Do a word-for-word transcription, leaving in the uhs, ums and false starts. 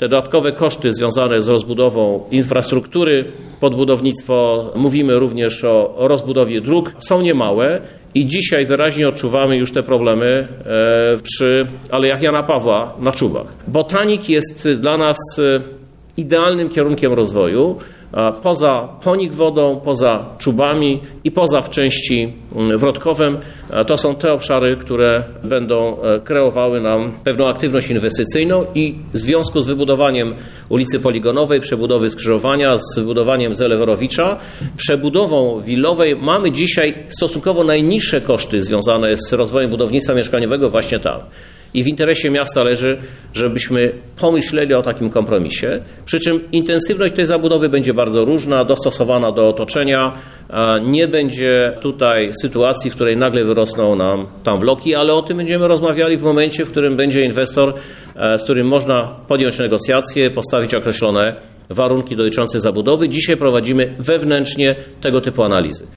Te dodatkowe koszty związane z rozbudową infrastruktury, podbudownictwo, mówimy również o, o rozbudowie dróg, są niemałe i dzisiaj wyraźnie odczuwamy już te problemy e, przy Alejach Jana Pawła na Czubach. Botanik jest dla nas idealnym kierunkiem rozwoju. Poza Ponik Wodą, poza Czubami i poza w części Wrodkowem, to są te obszary, które będą kreowały nam pewną aktywność inwestycyjną i w związku z wybudowaniem ulicy Poligonowej, przebudowy skrzyżowania, z wybudowaniem Zelewerowicza, przebudową Willowej mamy dzisiaj stosunkowo najniższe koszty związane z rozwojem budownictwa mieszkaniowego właśnie tam. I w interesie miasta leży, żebyśmy pomyśleli o takim kompromisie. Przy czym intensywność tej zabudowy będzie bardzo różna, dostosowana do otoczenia. Nie będzie tutaj sytuacji, w której nagle wyrosną nam tam bloki, ale o tym będziemy rozmawiali w momencie, w którym będzie inwestor, z którym można podjąć negocjacje, postawić określone warunki dotyczące zabudowy. Dzisiaj prowadzimy wewnętrznie tego typu analizy.